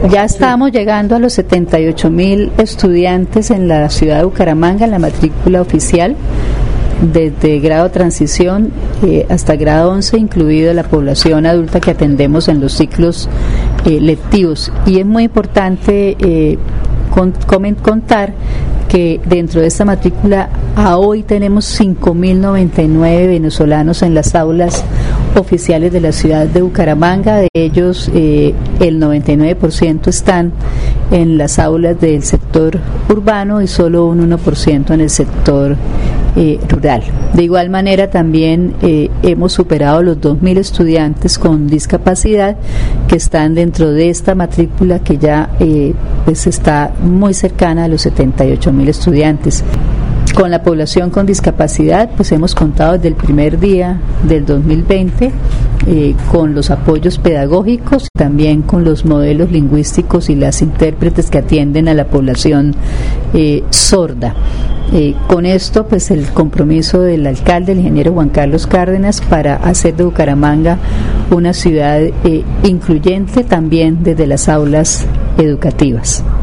Ya estamos llegando a los 78.000 estudiantes en la ciudad de Bucaramanga, en la matrícula oficial, desde grado transición hasta grado 11, incluido la población adulta que atendemos en los ciclos lectivos. Y es muy importante contar que dentro de esta matrícula a hoy tenemos 5.099 venezolanos en las aulas oficiales de la ciudad de Bucaramanga. De ellos el 99% están en las aulas del sector urbano y solo un 1% en el sector rural. De igual manera también hemos superado los 2.000 estudiantes con discapacidad que están dentro de esta matrícula que ya pues está muy cercana a los 78.000 estudiantes. Con la población con discapacidad, pues hemos contado desde el primer día del 2020 con los apoyos pedagógicos, también con los modelos lingüísticos y las intérpretes que atienden a la población sorda. Con esto, pues el compromiso del alcalde, el ingeniero Juan Carlos Cárdenas, para hacer de Bucaramanga una ciudad incluyente también desde las aulas educativas.